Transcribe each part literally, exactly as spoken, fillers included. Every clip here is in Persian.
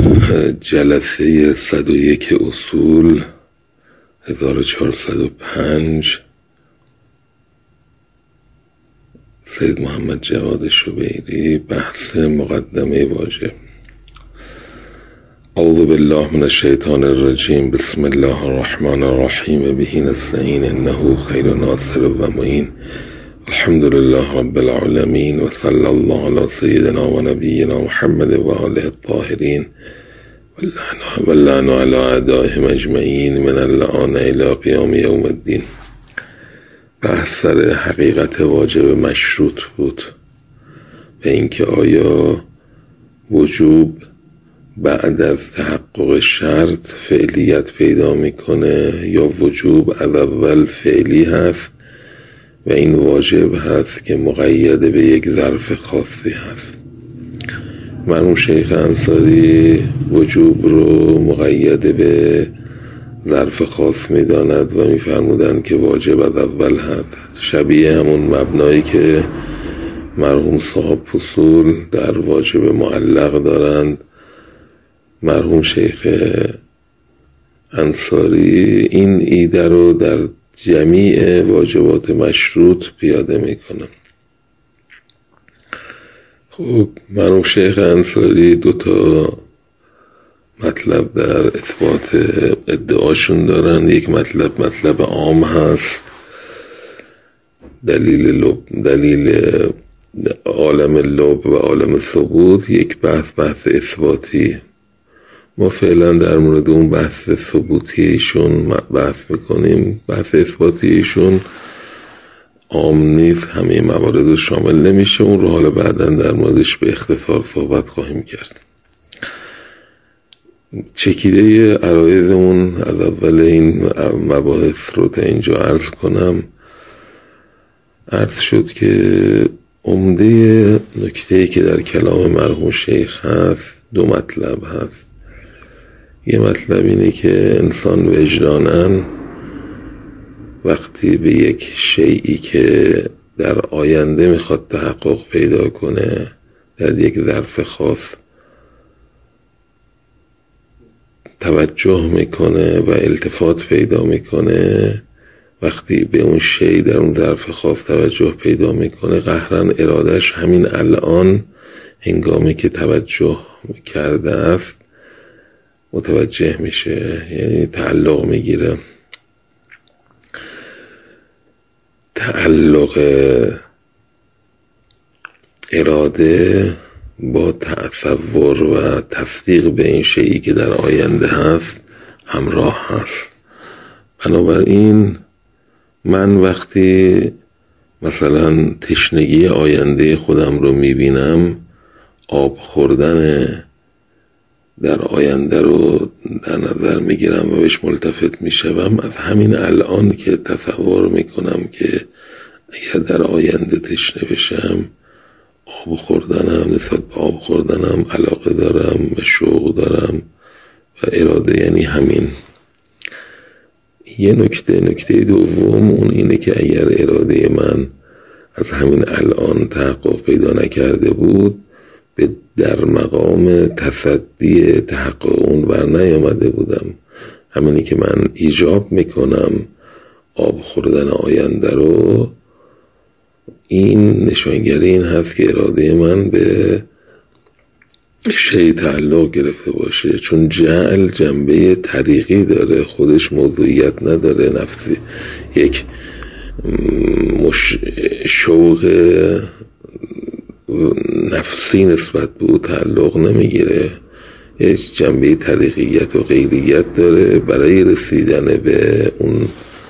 جلسه صد و یک اصول هزار و چهارصد و پنج سید محمد جواد شبیری. بحث مقدمه واژه. اعوذ بالله من الشیطان الرجیم. بسم الله الرحمن الرحیم. به نستعین انه خیر ناصر و معین. الحمد لله رب العالمین و صلی الله علی سیدنا و نبینا محمد و آله الطاهرین و اللعن علی اعدائهم اجمعین من اللعان الی قیام یوم الدین. بحث سر حقیقت واجب مشروط بود به اینکه آیا وجوب بعد از تحقق شرط فعلیت پیدا میکنه یا وجوب از اول فعلی هست و این واجب هست که مقید به یک ظرف خاصی هست. مرحوم شیخ انصاری وجوب رو مقید به ظرف خاص میداند و میفرمودند که واجب از اول هست، شبیه همون مبنایی که مرحوم صاحب اصول در واجب معلق دارند. مرحوم شیخ انصاری این ایده رو در جمیع واجبات مشروط پیاده میکنن. خب مرحوم شیخ انصاری دو تا مطلب در اثبات ادعاشون دارن. یک مطلب مطلب عام هست، دلیل لب، دلیل عالم لب و عالم ثبوت. یک بحث بحث اثباتی. ما فعلا در مورد اون بحث ثبوتیشون بحث میکنیم. بحث اثباتیشون عام نیست، همه موارد رو شامل نمیشه. اون رو حالا بعدا در موردش به اختصار صحبت خواهیم کرد. چکیده عرایضمون از اول این مباحث رو تا اینجا عرض کنم. عرض شد که عمده نکته‌ای که در کلام مرحوم شیخ هست دو مطلب هست. یه مطلب اینه که انسان وجداناً وقتی به یک شیئی که در آینده میخواد تحقق پیدا کنه در یک ظرف خاص توجه میکنه و التفات پیدا میکنه، وقتی به اون شی در اون ظرف خاص توجه پیدا میکنه قهرن ارادش همین الان هنگامی که توجه کرده است متوجه میشه، یعنی تعلق میگیره. تعلق اراده با تصور و تصدیق به این شیئی که در آینده هست همراه هست. بنابراین من وقتی مثلا تشنگی آینده خودم رو میبینم، آب خوردن در آینده رو در نظر میگیرم و بهش ملتفت میشم، از همین الان که تصور میکنم که اگر در آینده تشنه بشم آب خوردنم، نسبت به آب خوردنم علاقه دارم و شوق دارم و اراده یعنی همین. یه نکته نکته دوم اون اینه که اگر اراده من از همین الان تحقق پیدا نکرده بود به در مقام تصدی تحقق اون بر نیامده بودم. همینی که من ایجاب میکنم آب خوردن آینده رو، این نشانگری این هست که اراده من به شی تعلق گرفته باشه، چون جعل جنبه طریقی داره، خودش موضوعیت نداره، نفسی یک مش... شوق نفسی نسبت به او تعلق نمیگیره، یک جنبه طریقیت و غیریت داره. برای رسیدن به اون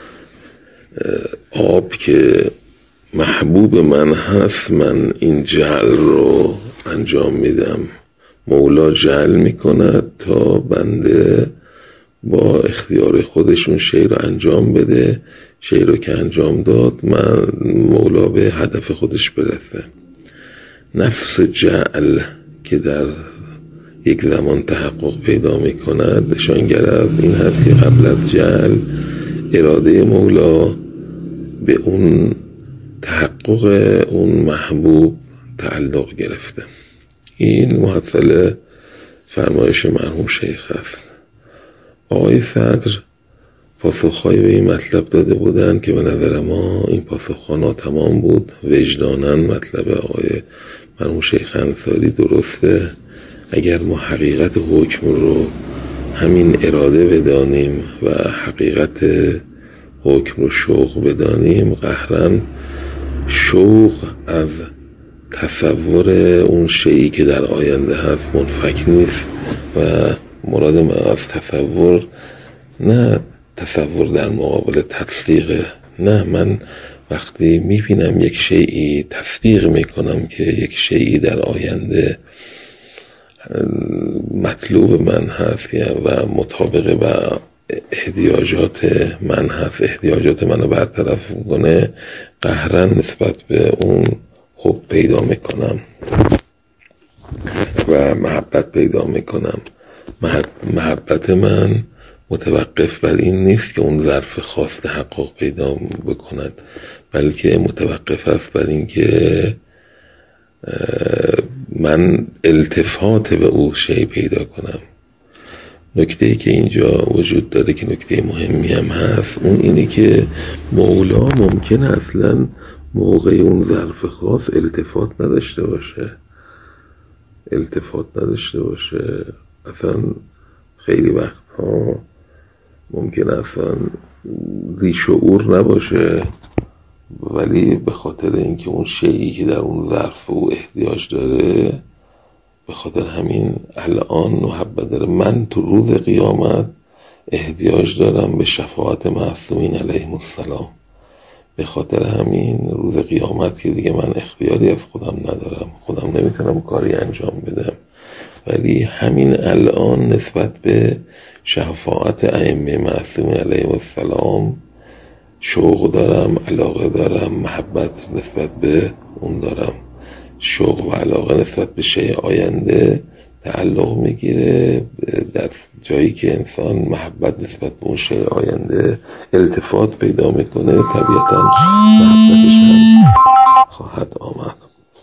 آب که محبوب من هست من این جعل رو انجام میدم. مولا جعل میکند تا بنده با اختیار خودشون شی رو انجام بده. شی رو که انجام داد من مولا به هدف خودش برسه. نفس جعل که در یک زمان تحقق پیدا میکند نشانگر از این هست که قبل از جعل اراده مولا به اون تحقق اون محبوب تعلق گرفته. این محصل فرمایش مرحوم شیخ است. آقای صدر پاسخهایی به این مطلب داده بودند که به نظر ما این پاسخها ناتمام بود. وجداناً مطلب آقای مرحوم شیخ انصاری درسته. اگر ما حقیقت حکم رو همین اراده بدانیم و حقیقت حکم رو شوق بدانیم، قهرن شوق از تصور اون شیئی که در آینده هست منفک نیست و مراد من از تصور نه تصور در مقابل تصدیقه. نه، من وقتی میبینم یک شیئی تصدیق میکنم که یک شیئی در آینده مطلوب من هست و مطابق با احتیاجات من هست، احتیاجات منو برطرف میکنه، قهرن نسبت به اون حب پیدا میکنم و محبت پیدا میکنم. محبت من متوقف بر این نیست که اون ظرف خاص تحقق پیدا بکند، بلکه متوقف است بر این که من التفات به او شی پیدا کنم. نکته‌ای که اینجا وجود داره که نکته مهمی هم هست، اون اینه که مولا ممکنه اصلا موقع اون ظرف خاص التفات نداشته باشه التفات نداشته باشه اصلا خیلی وقتها ممکنه اصلا ذی شعور نباشه، ولی به خاطر اینکه اون شیئی که در اون ظرف او احتیاج داره، به خاطر همین الان محبت داره. من تو روز قیامت احتیاج دارم به شفاعت معصومین علیهم السلام. به خاطر همین روز قیامت که دیگه من اختیاری از خودم ندارم، خودم نمیتونم کاری انجام بدم، ولی همین الان نسبت به شفاعت ائمه معصومین علیهم السلام شوق دارم، علاقه دارم، محبت نسبت به اون دارم. شوق و علاقه نسبت به شیء آینده تعلق میگیره در جایی که انسان محبت نسبت به اون شیء آینده التفات پیدا میکنه، طبیعتاً محبتش هم خواهد آمد.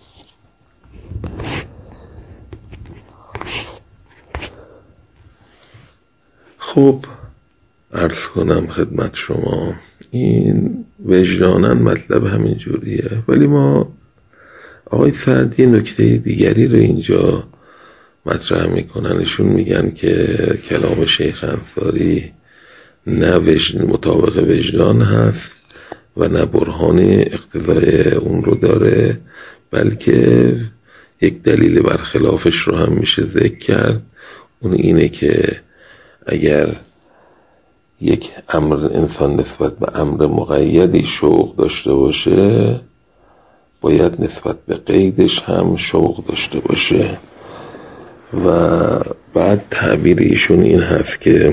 خب عرض کنم خدمت شما، این وجداناً مطلب همین جوریه، ولی ما آقای سعدی نکته دیگری رو اینجا مطرح میکنن. ایشون میگن که کلام شیخ انصاری نه وجد مطابق وجدان هست و نه برهان اقتضای اون رو داره، بلکه یک دلیل برخلافش رو هم میشه ذکر کرد. اون اینه که اگر یک امر انسان نسبت به امر مقیدی شوق داشته باشه، باید نسبت به قیدش هم شوق داشته باشه. و بعد تعبیر ایشون این هست که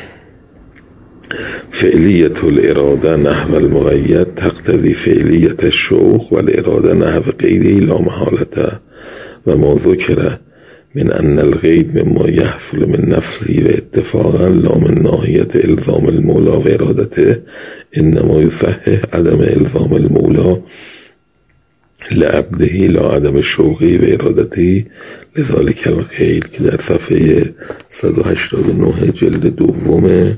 فعلیت الاراده نحو المقید تقتضی فعلیت الشوق و الاراده نحو قیده لا محالته و ما ذکر من ان القید مما یحصل من نفسی و اتفاقا لا من ناحیت الزام المولا و ارادته انما یصحح عدم الزام المولا لعبده لا عدم شوقی و ارادتی لذالک القید، که در صفحه صد و هشتاد و نه جلد دوم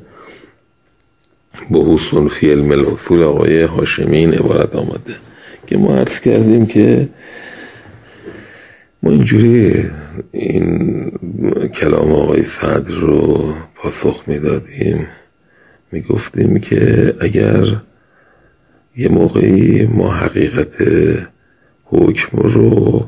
بحوث فی علم الاصول آقای هاشمی این عبارت آمده که ما عرض کردیم که ما اینجوری این کلام آقای صدر رو پاسخ میدادیم، میگفتیم که اگر یه موقعی ما حقیقت حکم رو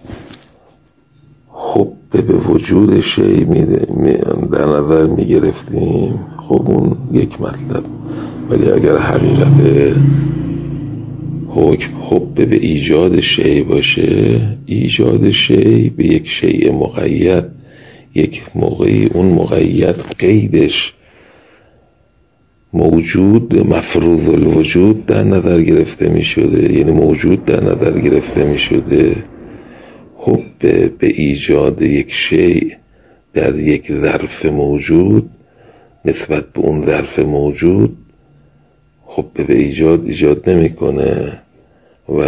حب به وجود شی در نظر میگرفتیم، خب اون یک مطلب. ولی اگر حقیقت حکم حب به ایجاد شی باشه، ایجاد شی به یک شیء مقید، یک موقعی اون مقید قیدش موجود مفروض الوجود در نظر گرفته می شده، یعنی موجود در نظر گرفته می شده. حب به ایجاد یک شیء در یک ظرف موجود نسبت به اون ظرف موجود حب به ایجاد ایجاد نمی کنه، و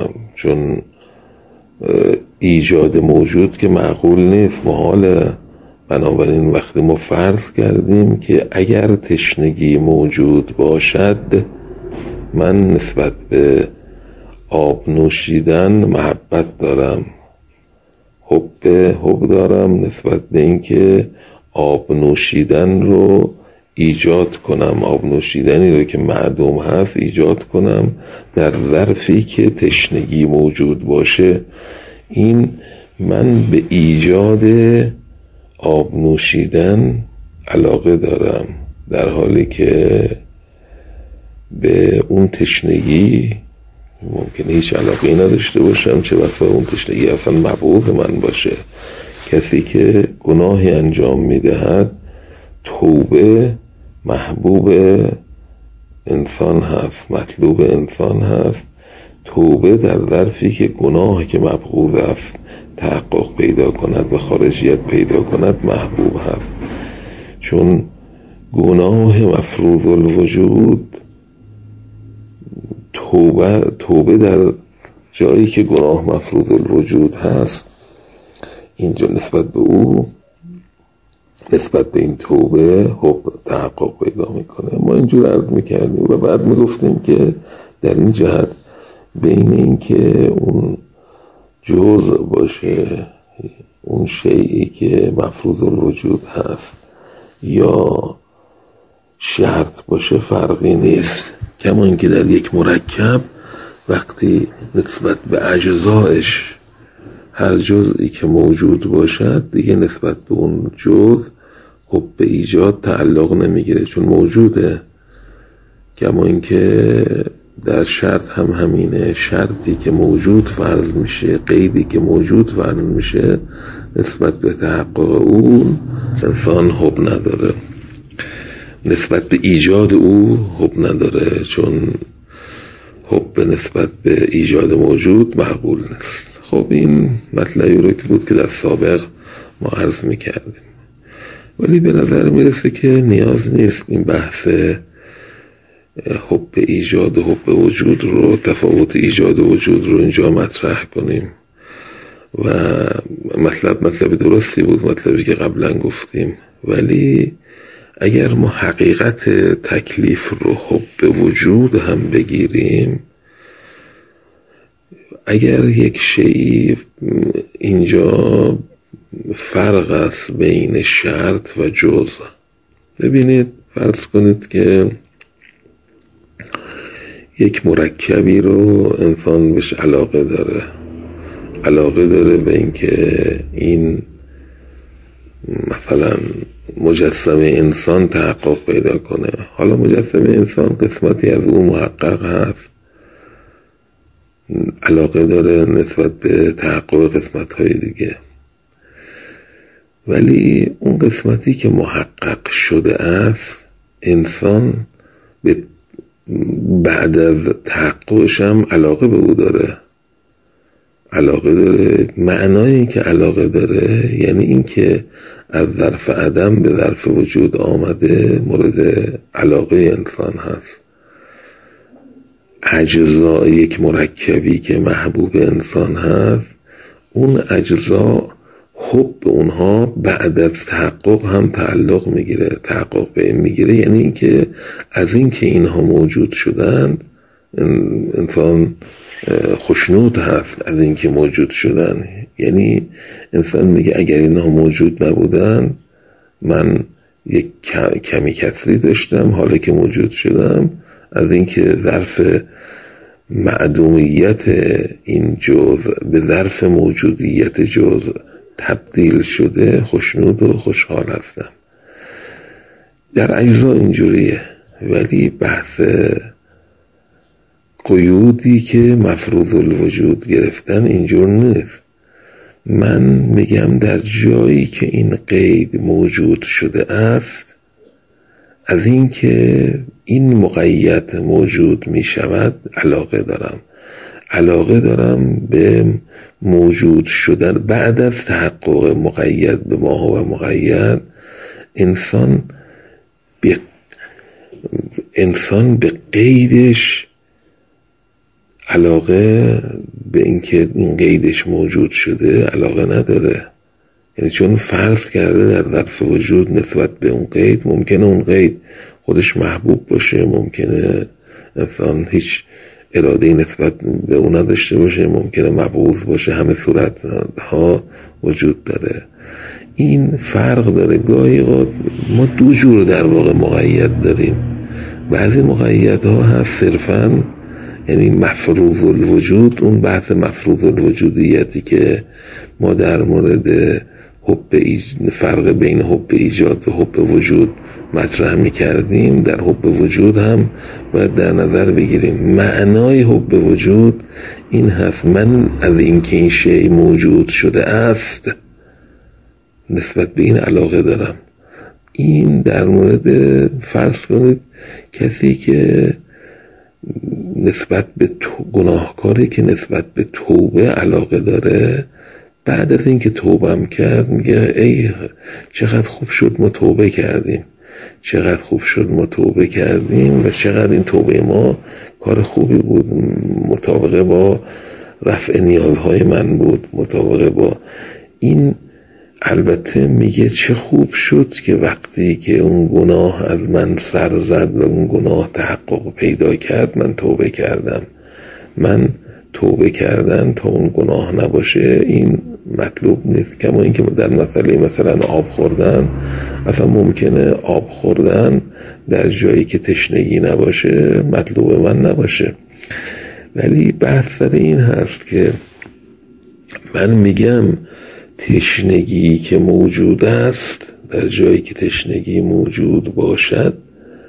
چون ایجاد موجود که معقول نیست، محاله بنابراین وقتی ما فرض کردیم که اگر تشنگی موجود باشد، من نسبت به آب نوشیدن محبت دارم، حب حب دارم نسبت به اینکه آب نوشیدن رو ایجاد کنم، آب نوشیدنی رو که معدوم هست ایجاد کنم در ظرفی که تشنگی موجود باشه. این من به ایجاد آب نوشیدن علاقه دارم، در حالی که به اون تشنگی ممکنه هیچ علاقه نداشته باشم، چه بسا اون تشنگی اصلا مبعوض من باشه. کسی که گناهی انجام میدهد توبه محبوب انسان هست، مطلوب انسان هست. توبه در ظرفی که گناه که مبغوض است تحقق پیدا کند و خارجیت پیدا کند محبوب هست، چون گناه مفروض الوجود توبه توبه در جایی که گناه مفروض الوجود هست، اینجا نسبت به او، نسبت به این توبه حب تحقق پیدا میکنه. ما اینجور عرض میکردیم و بعد میگفتیم که در این جهت بین این که اون جزء باشه، اون شیئی که مفروض الوجود هست، یا شرط باشه فرقی نیست. کما اینکه در یک مرکب وقتی نسبت به اجزایش هر جزئی که موجود باشد دیگه نسبت به اون جزء حب به ایجاد تعلق نمیگیره، چون موجوده. کما اینکه در شرط هم همینه، شرطی که موجود فرض میشه، قیدی که موجود فرض میشه، نسبت به تحقق اون انسان حب نداره، نسبت به ایجاد او حب نداره، چون حب به نسبت به ایجاد موجود معقول نیست. خب این مطلبی رو که بود که در سابق ما عرض میکردیم، ولی به نظر میرسه که نیاز نیست این بحث حب ایجاد و حب وجود رو، تفاوت ایجاد و وجود رو اینجا مطرح کنیم. و مطلب مطلب درستی بود، مطلبی که قبلا گفتیم، ولی اگر ما حقیقت تکلیف رو حب وجود هم بگیریم، اگر یک شیء اینجا فرق است بین شرط و جزء. ببینید فرض کنید که یک مرکبی رو انسان بهش علاقه داره، علاقه داره به اینکه این مثلا مجسمه انسان تحقق پیدا کنه. حالا مجسمه انسان قسمتی از اون محقق هست، علاقه داره نسبت به تحقق قسمت‌های دیگه، ولی اون قسمتی که محقق شده است انسان به بعد از تحققش هم علاقه به او داره، علاقه داره. معنای این که علاقه داره یعنی این که از ظرف عدم به ظرف وجود آمده مورد علاقه انسان هست. اجزای یک مرکبی که محبوب انسان هست، اون اجزا حب به اونها بعد از تحقق هم تعلق میگیره، تحقق به این میگیره، یعنی این که از این که اینها موجود شدند انسان خوشنود هست از این که موجود شدن. یعنی انسان میگه اگر اینها موجود نبودن من یک کمی کسری داشتم، حالا که موجود شدم از این که ظرف معدومیت این جزء به ظرف موجودیت جزء تبدیل شده خوشنود و خوشحال هستم. در اجزا اینجوریه، ولی بحث قیودی که مفروض الوجود گرفتن اینجور نیست. من میگم در جایی که این قید موجود شده است، از این که این مقید موجود می شود علاقه دارم، علاقه دارم به موجود شدن بعد از تحقق مقید به ما هو مقید. انسان به انسان به قیدش علاقه به اینکه این قیدش موجود شده علاقه نداره، یعنی چون فرض کرده در ظرف وجود نسبت به اون قید، ممکنه اون قید خودش محبوب باشه، ممکنه انسان هیچ اراده نسبت به اون نداشته باشه، ممکنه مبغوض باشه، همه صورتها وجود داره. این فرق داره. گاهی ما دو جور در واقع مقید داریم. بعضی مقیدها هست صرفاً یعنی مفروض الوجود، اون بحث مفروض الوجودیتی که ما در مورد حب ایج... فرق بین حب ایجاد و حب وجود مطرح می کردیم، در حب وجود هم باید در نظر بگیریم. معنای حب وجود این هست من از اینکه این شیء موجود شده است نسبت به این علاقه دارم. این در مورد فرض کنید کسی که نسبت به گناهکاری که نسبت به توبه علاقه داره، بعد از اینکه توبه کرد میگه ای چقدر خوب شد ما توبه کردیم، چقدر خوب شد ما توبه کردیم و چقدر این توبه ما کار خوبی بود، مطابقه با رفع نیازهای من بود، مطابقه با این. البته میگه چه خوب شد که وقتی که اون گناه از من سر زد و اون گناه تحقق پیدا کرد من توبه کردم. من توبه کردن تا اون گناه نباشه این مطلوب نیست. کما اینکه در مسئله مثلا آب خوردن، اصلا ممکنه آب خوردن در جایی که تشنگی نباشه مطلوب من نباشه. ولی بحث سر این هست که من میگم تشنگی که موجود است، در جایی که تشنگی موجود باشد،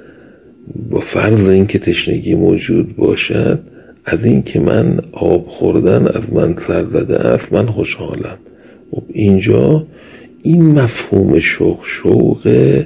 با فرض این که تشنگی موجود باشد، از این که من آب خوردن از من سر زده است من خوشحالم. خب اینجا این مفهوم شوق شوق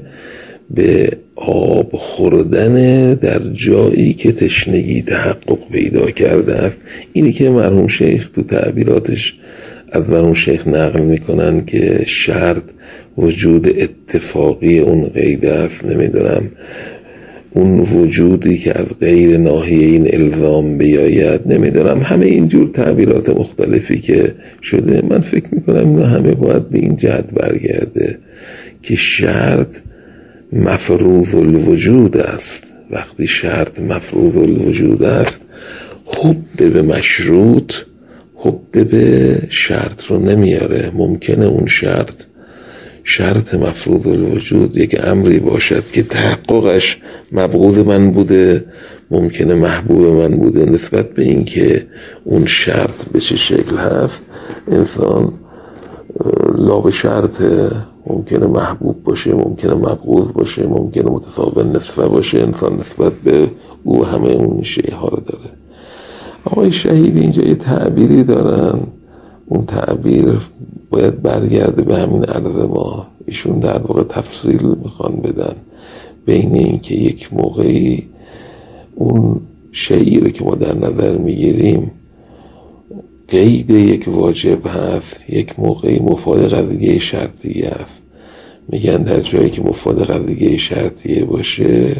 به آب خوردن در جایی که تشنگی تحقق پیدا کرده است. اینی که مرحوم شیخ تو تعبیراتش از مرحوم شیخ نقل میکنن که شرط وجود اتفاقی اون قید است، نمیدونم اون وجودی که از غیر ناحیه این الزام بیاید، نمیدونم همه اینجور تعبیرات مختلفی که شده. من فکر میکنم اینا همه باید به این جهت برگرده که شرط مفروض الوجود است. وقتی شرط مفروض الوجود است، حب به مشروط حب به شرط رو نمیاره. ممکنه اون شرط شرط مفروض الوجود یک امری باشد که تحققش مبغوض من بوده، ممکنه محبوب من بوده. نسبت به این که اون شرط به چه شکل هست انسان لا به شرط، ممکنه محبوب باشه، ممکنه مبغوض باشه، ممکنه متساوی نسبه باشه. انسان نسبت به او همه اون شیءها رو داره. آقای شهید اینجا یه تعبیری دارن، اون تعبیر باید برگرده به همین عرض ما. ایشون در واقع تفصیل میخوان بدن بین این که یک موقعی اون شیئی رو که ما در نظر میگیریم قید یک واجب هست، یک موقعی مفاد قضیه شرطیه است. میگن در جایی که مفاد قضیه شرطیه باشه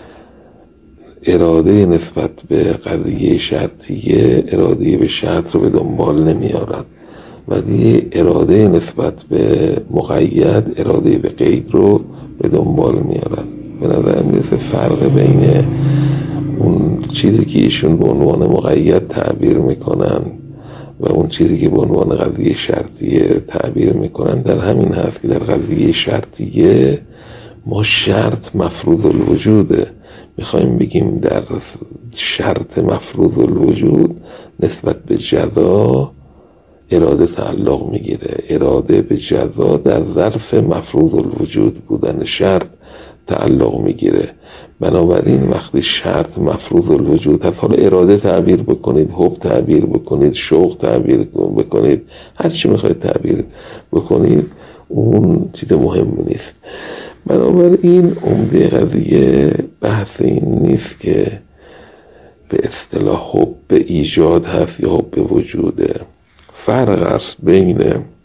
اراده نسبت به قضیه شرطیه اراده به شرط رو به دنبال نمیارد، ولی اراده نسبت به مقید اراده به قید رو به دنبال میارد. به نظر میرسه فرق بین اون چیزی که ایشون به عنوان مقید تعبیر میکنن و اون چیزی که به عنوان قضیه شرطیه تعبیر میکنن در همین هست که در قضیه شرطیه ما شرط مفروض الوجوده. میخوایم بگیم در شرط مفروض الوجود نسبت به جزا اراده تعلق میگیره. اراده به جزا در ظرف مفروض الوجود بودن شرط تعلق میگیره. بنابراین وقتی شرط مفروض الوجود هست، حالا اراده تعبیر بکنید، حب تعبیر بکنید، شوق تعبیر بکنید، هر چی میخواید تعبیر بکنید، اون چیز مهم نیست. بنابراین عمده قضیه بحث این نیست که به اصطلاح حب به ایجاد هست یا حب به وجوده. فرق است بین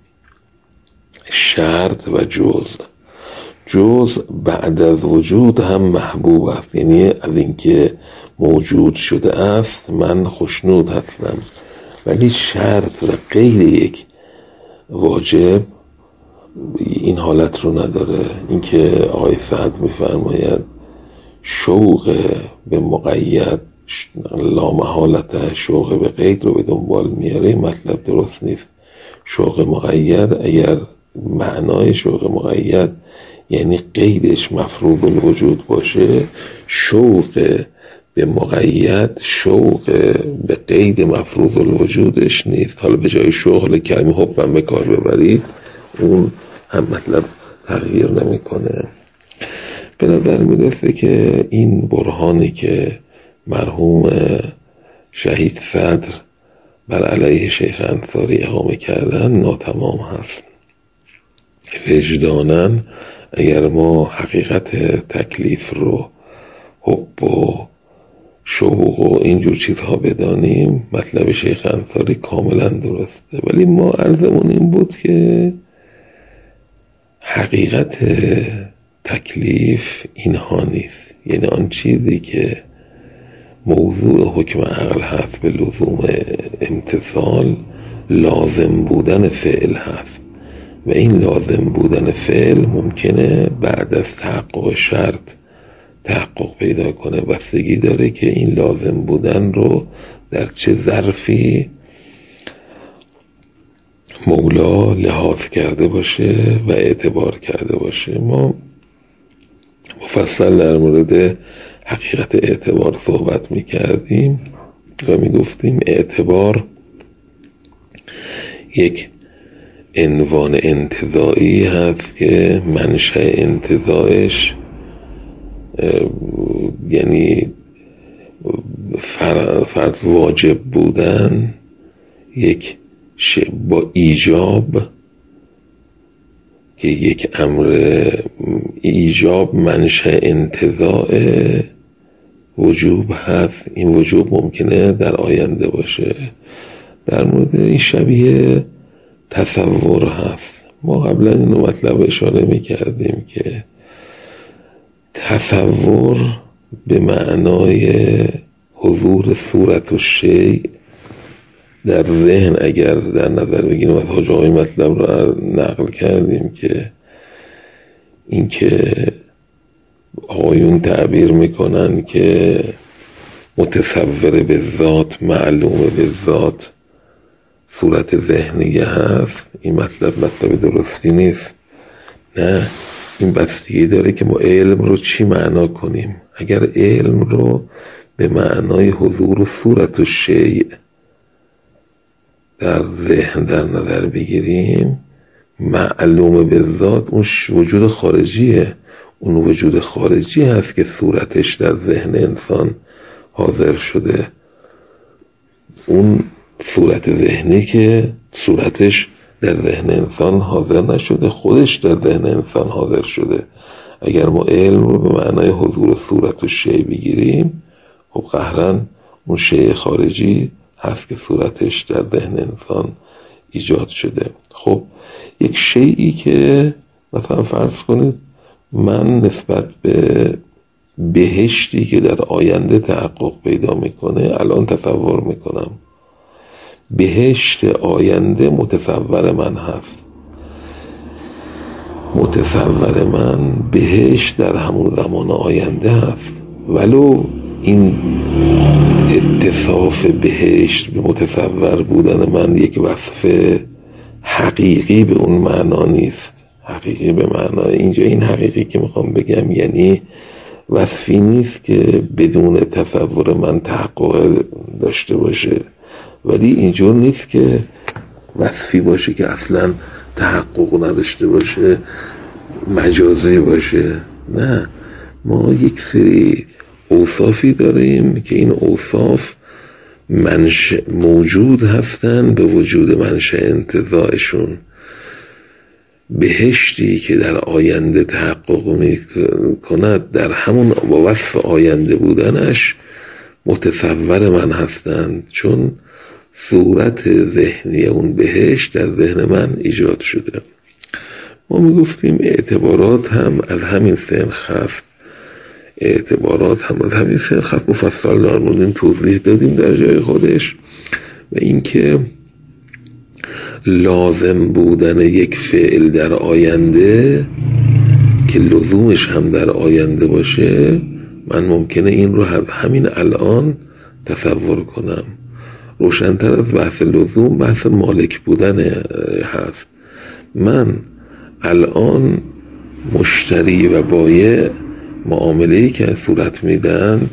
شرط و جز. جز بعد از وجود هم محبوب است، یعنی از اینکه موجود شده است من خوشنود هستم. ولی شرط و غیر یک واجب این حالت رو نداره. اینکه آقای سعد میفرماید شوق به مقید لا محالت شوق به قید رو به دنبال میاره، مطلب درست نیست. شوق مقید اگر معنای شوق مقید یعنی قیدش مفروض الوجود باشه، شوق به مقید شوق به قید مفروض الوجودش نیست. حالا به جای شوق کلمه حبم به کار ببرید، اون هم مطلب تغییر نمیکنه. به نظر میرسه که این برهانی که مرحوم شهید صدر بر علیه شیخ انصاری اقامه کردن ناتمام هست. وجداناً اگر ما حقیقت تکلیف رو حب و شوق و اینجور چیزها بدانیم، مطلب شیخ انصاری کاملا درسته. ولی ما عرضمون این بود که حقیقت تکلیف اینها نیست. یعنی آن چیزی که موضوع حکم عقل هست به لزوم امتثال، لازم بودن فعل هست و این لازم بودن فعل ممکنه بعد از تحقق شرط تحقق پیدا کنه. بستگی داره که این لازم بودن رو در چه ظرفی مولا لحاظ کرده باشه و اعتبار کرده باشه. ما مفصل در مورد حقیقت اعتبار صحبت می کردیم و می گفتیم اعتبار یک عنوان انتزاعی هست که منشأ انتزاعش یعنی فرض واجب بودن یک با ایجاب، که یک امر ایجاب منشأ انتزاع وجوب هست. این وجوب ممکنه در آینده باشه. در مورد این شبیه تصور هست. ما قبلا اینو مطلب اشاره میکردیم که تصور به معنای حضور صورت و شیء در ذهن اگر در نظر بگیریم، از حاج آقای مطلب رو نقل کردیم که این که آقایون تعبیر میکنن که متصور به ذات معلومه به ذات صورت ذهنیه هست، این مطلب مطلب درستی نیست. نه، این بستگی داره که ما علم رو چی معنا کنیم. اگر علم رو به معنای حضور و صورت و شیء در ذهن در نظر بگیریم، معلومه به ذات اون وجود خارجیه. اون وجود خارجی هست که صورتش در ذهن انسان حاضر شده. اون صورت ذهنی که صورتش در ذهن انسان حاضر نشده، خودش در ذهن انسان حاضر شده. اگر ما علم رو به معنای حضور و صورت و شیء بگیریم، خب قهرن اون شیء خارجی هست که صورتش در ذهن انسان ایجاد شده. خب یک شیئی که مثلا فرض کنید من نسبت به بهشتی که در آینده تحقق پیدا میکنه الان تصور میکنم، بهشت آینده متصور من هست، متصور من بهشت در همون زمان آینده هست، ولو این اتصاف بهشت به متصور بودن من یک وصف حقیقی به اون معنا نیست. حقیقی به معنای اینجا این حقیقی که میخوام بگم یعنی وصفی نیست که بدون تصور من تحقق داشته باشه، ولی اینجور نیست که وصفی باشه که اصلا تحقق نداشته باشه، مجازی باشه. نه، ما یک سری اوصافی داریم که این اوصاف منشأ موجود هستن به وجود منشأ انتزاعشون. بهشتی که در آینده تحقق می کند در همون با وصف آینده بودنش متصور من هستند، چون صورت ذهنی اون بهشت در ذهن من ایجاد شده. ما می گفتیم اعتبارات هم از همین سنخ هست، اعتبارات هم از همین سنخ هست. مفصل در مورد توضیح دادیم در جای خودش. و اینکه لازم بودن یک فعل در آینده که لزومش هم در آینده باشه، من ممکنه این رو همین الان تصور کنم. روشن‌تر از بحث لزوم بحث مالک بودن هست. من الان مشتری و بایع معامله‌ای که صورت میدن،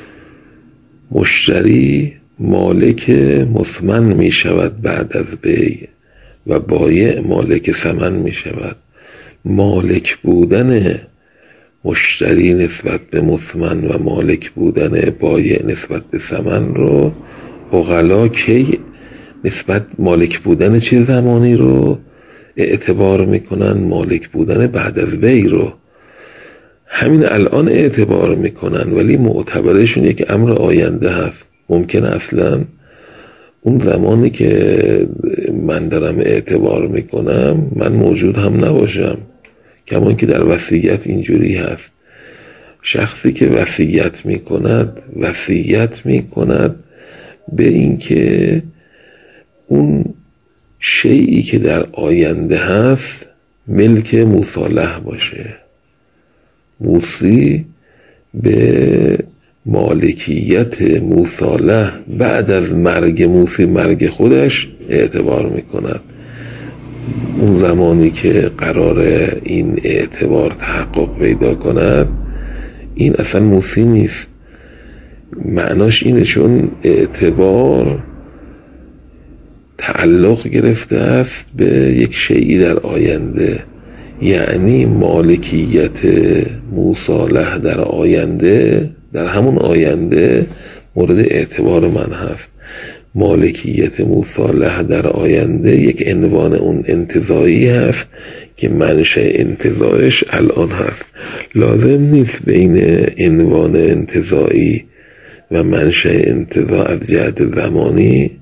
مشتری مالک مثمن می شود بعد از بیع و بایع مالک ثمن می شود. مالک بودن مشتری نسبت به مثمن و مالک بودن بایع نسبت به ثمن رو عقلا کی نسبت مالک بودن چه زمانی رو اعتبار میکنن؟ مالک بودن بعد از بیع رو همین الان اعتبار میکنن، ولی معتبرشون یک امر آینده هست. ممکنه اصلا اون زمانی که من دارم اعتبار میکنم من موجود هم نباشم. کمان که در وصیت اینجوری هست، شخصی که وصیت میکند وصیت میکند به این که اون شیئی که در آینده هست ملک مصالح باشه. موصی به مالکیت مصالح بعد از مرگ موصی، مرگ خودش، اعتبار میکند. اون زمانی که قرار این اعتبار تحقق پیدا کند این اصلا موصی نیست. معناش اینه چون اعتبار تعلق گرفته است به یک شیئی در آینده، یعنی مالکیت مصالح در آینده، در همون آینده مورد اعتبار من هست. مالکیت مصالح در آینده یک عنوان اون انتزاعی هست که منشأ انتزاعش الان هست. لازم نیست بین عنوان انتزاعی و منشأ انتزاع از جهت زمانی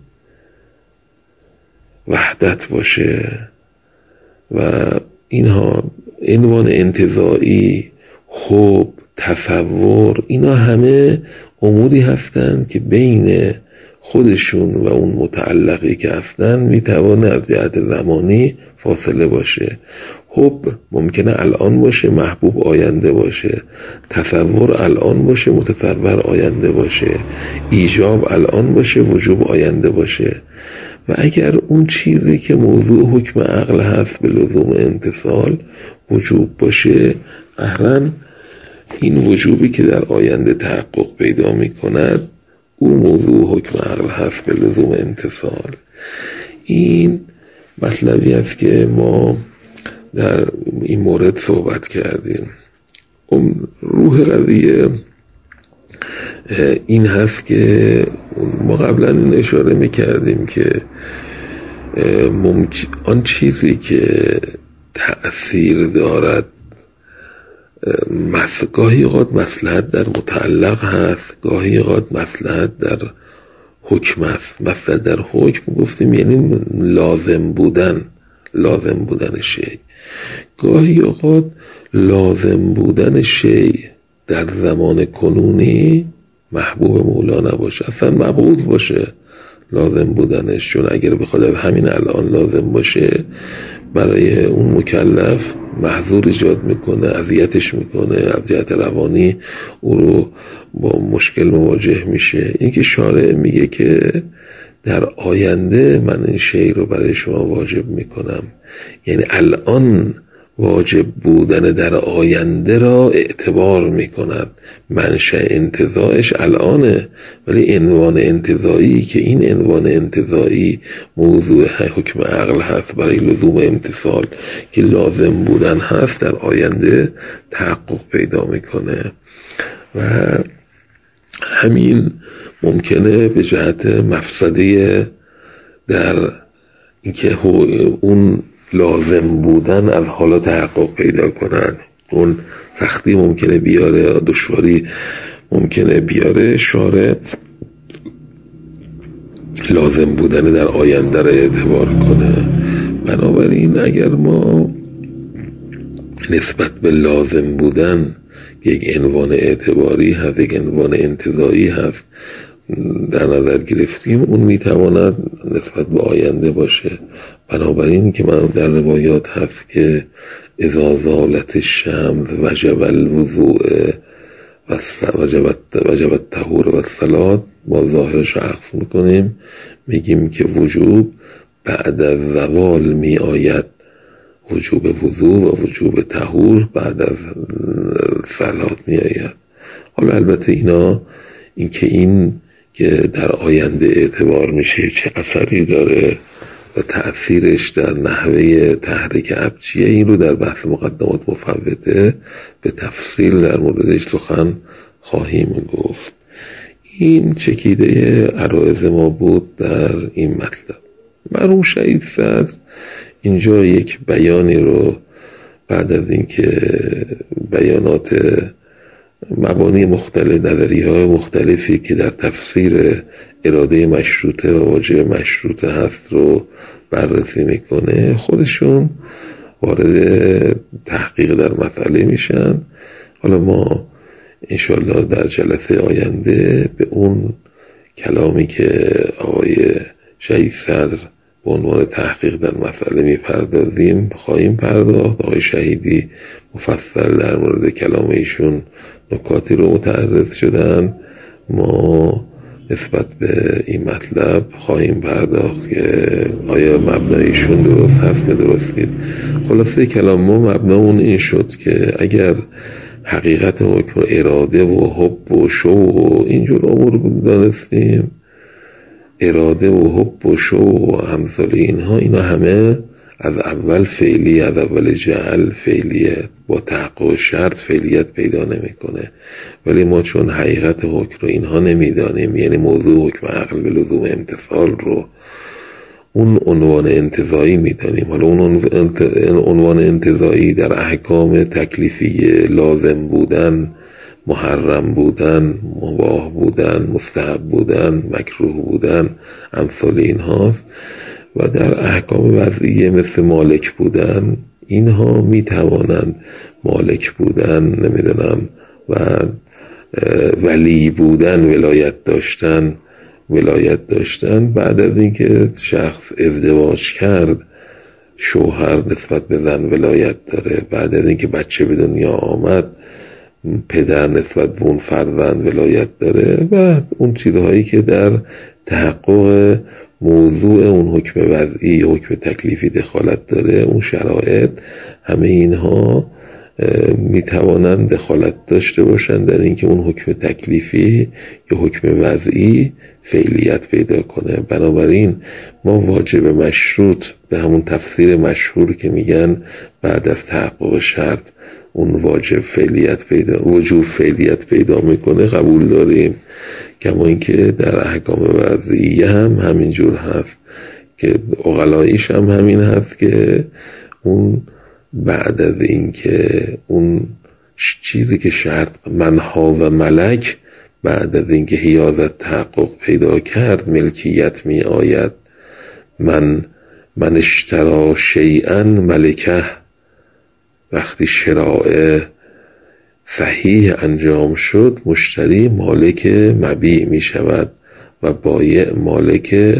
وحدت باشه و اینها عنوان انتزاعی، حب، تصور، اینا همه اموری هستند که بین خودشون و اون متعلقی که هستن میتوانه از جهت زمانی فاصله باشه. حب ممکنه الان باشه، محبوب آینده باشه. تصور الان باشه، متصور آینده باشه. ایجاب الان باشه، وجوب آینده باشه. و اگر اون چیزی که موضوع حکم عقل هست به لزوم امتثال وجوب باشه، قهرن این وجوبی که در آینده تحقق پیدا می کند او موضوع حکم عقل هست به لزوم امتثال. این مطلبی است که ما در این مورد صحبت کردیم. روح قضیه این هست که ما قبلا این اشاره میکردیم که ممکن آن چیزی که تأثیر دارد گاهی اوقات مصلحت در متعلق هست، گاهی اوقات مصلحت در حکم هست. مصلحت در حکم گفتیم یعنی لازم بودن، لازم بودن شی. گاهی اوقات لازم بودن شی در زمان کنونی محبوب مولا نباشه، اصلا مبغوض باشه لازم بودنش، چون اگر بخواد از همین الان لازم باشه برای اون مکلف محظور ایجاد میکنه، اذیتش میکنه، از جهت روانی او رو با مشکل مواجه میشه. این که شارع میگه که در آینده من این شی رو برای شما واجب میکنم، یعنی الان واجب بودن در آینده را اعتبار میکند. منشأ انتزاعش الانه، ولی عنوان انتزاعی که این عنوان انتزاعی موضوع حکم عقل هست برای لزوم امتثال که لازم بودن هست در آینده تحقق پیدا میکنه و همین ممکنه به جهت مفسده در اینکه اون لازم بودن از حالا تحقق پیدا کنن، اون سختی ممکنه بیاره، دشواری ممکنه بیاره. شارع لازم بودن در آینده را اعتبار کنه. بنابراین اگر ما نسبت به لازم بودن یک عنوان اعتباری هست، یک عنوان انتزاعی هست در نظر گرفتیم، اون میتواند نسبت به آینده باشه. بنابراین که من در روایات هست که اذا زالت الشمس وجب الوضوء و وجب وجب الطهور و الصلاة، ما ظاهرش رو عکس میکنیم، میگیم که وجوب بعد از زوال می آید، وجوب وضوء و وجوب طهور بعد از صلات می آید. حالا البته اینا این که این که در آینده اعتبار میشه چه اثری داره و تأثیرش در نحوه تحریک ابچیه، این رو در بحث مقدمات مفوته به تفصیل در موردش سخن خواهیم گفت. این چکیده عرایض ما بود در این مطلب. مرحوم شهید صدر اینجا یک بیانی رو بعد از اینکه بیانات مبانی مختلف، نظریه‌های مختلفی که در تفسیر اراده مشروطه و واجب مشروطه هست رو بررسی میکنه، خودشون وارد تحقیق در مسئله میشن. حالا ما انشالله در جلسه آینده به اون کلامی که آقای شهید صدر به عنوان تحقیق در مسئله میپردازیم خواهیم پرداخت. آقای شهیدی مفصل در مورد کلام ایشون نکاتی رو متعرض شدن، ما نسبت به این مطلب خواهیم پرداخت که آیا مبنایشون درست هست یا درست نیست. خلاصه کلام ما مبنامون این شد که اگر حقیقت حکم اراده و حب و شوق و اینجور امور دانستیم، اراده و حب و شوق و امثال اینها، اینا همه از اول فعلی، از اول جعل فعلیت، با تحقق شرط فعلیت پیدا نمیکنه. ولی ما چون حقیقت حکم رو اینها نمیدانیم، یعنی موضوع حکم عقل به لزوم امتثال رو اون عنوان انتزاعی میدانیم. حالا اون عنوان انتزاعی در احکام تکلیفی لازم بودن، محرم بودن، مباح بودن، مستحب بودن، مکروه بودن، امثال این هاست. و در احکام وضعیه مثل مالک بودن، اینها می توانند مالک بودن، نمیدونم، و ولی بودن، ولایت داشتن، ولایت داشتن بعد از اینکه شخص ازدواج کرد، شوهر نسبت به زن ولایت داره. بعد از اینکه بچه به دنیا آمد، پدر نسبت به اون فرزند ولایت داره. و اون چیزهایی که در تحقق موضوع اون حکم وضعی، حکم تکلیفی دخالت داره، اون شرایط، همه اینها می توانند دخالت داشته باشند در اینکه اون حکم تکلیفی یا حکم وضعی فعلیت پیدا کنه. بنابراین ما واجب مشروط به همون تفسیر مشهور که میگن بعد از تحقق شرط اون واجب فعلیت پیدا، وجوب فعلیت پیدا میکنه، قبول داریم. کما اینکه در احکام وضعیه هم همینجور هست که عقلاییش هم همین هست که اون بعد از اینکه اون چیزی که شرط منها و ملک، بعد از اینکه حیازت تحقق پیدا کرد، ملکیت می آید. من من اشترا شیئا ملکه، وقتی شرائع صحیح انجام شد، مشتری مالک مبیع می شود و بایع مالک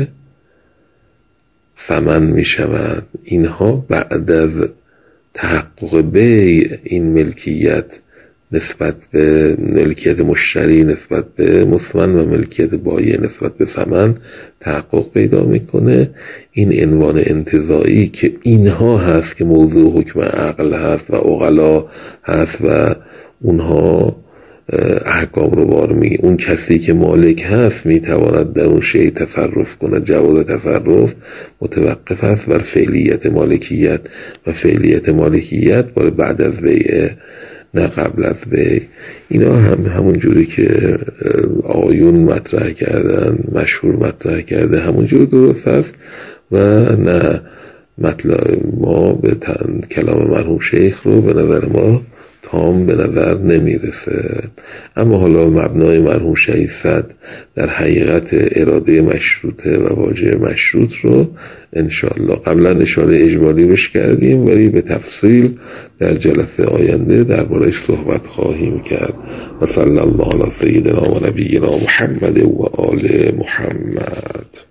ثمن می شود. اینها بعد از تحقق بیع این ملکیت نسبت به ملکیت مشتری نسبت به مثمن و ملکیت بایع نسبت به ثمن تحقق پیدا میکنه. این عنوان انتزاعی که اینها هست که موضوع حکم عقل هست و عقلا هست و اونها احکام رو بار می، اون کسی که مالک هست میتواند در اون شیء تصرف کنه. جواز تصرف متوقف است بر فعلیت مالکیت و فعلیت مالکیت بار بعد از بیع، نه قبل از بیع. اینا هم همون جوری که آیون مطرح کردن، مشهور مطرح کرده، همون جور درست است و نه مطلب ما به کلام مرحوم شیخ رو به نظر ما تام به نظر نمیرسه. اما حالا مبنای مرحوم شهید صدر در حقیقت اراده مشروطه و واجب مشروط رو انشاءالله قبلا اشاره اجمالی بش کردیم، ولی به تفصیل در جلسه آینده درباره‌اش صحبت خواهیم کرد. و صلی الله علی سیدنا و نبینا محمد و آل محمد.